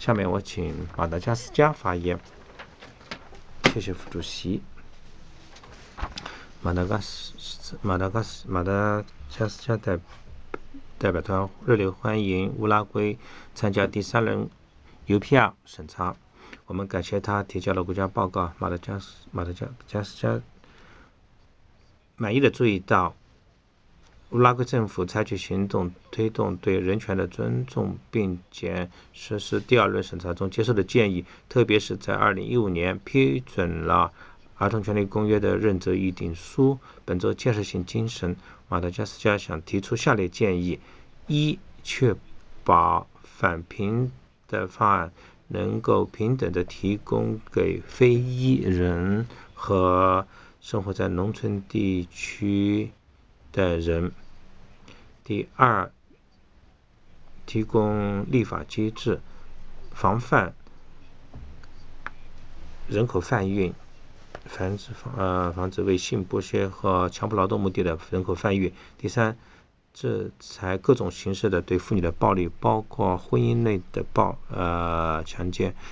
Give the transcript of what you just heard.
下面我请马达加斯加发言。谢谢副主席。马达加斯加代表团热烈欢迎乌拉圭参加第3轮 UPR 审查。我们感谢他提交了国家报告。马达加斯加满意的注意到乌拉圭政府采取行动推动对人权的尊重，并且实施第2轮审查中接受的建议，特别是在2015年批准了儿童权利公约的认责议定书。本着建设性精神，马达加斯加想提出下列建议：一、确保返贫的方案能够平等地提供给非裔人和生活在农村地区的人。第二，提供立法机制，防范人口贩运，防止为性剥削和强迫劳动目的的人口贩运。第三，制裁各种形式的对妇女的暴力，包括婚姻内的强奸。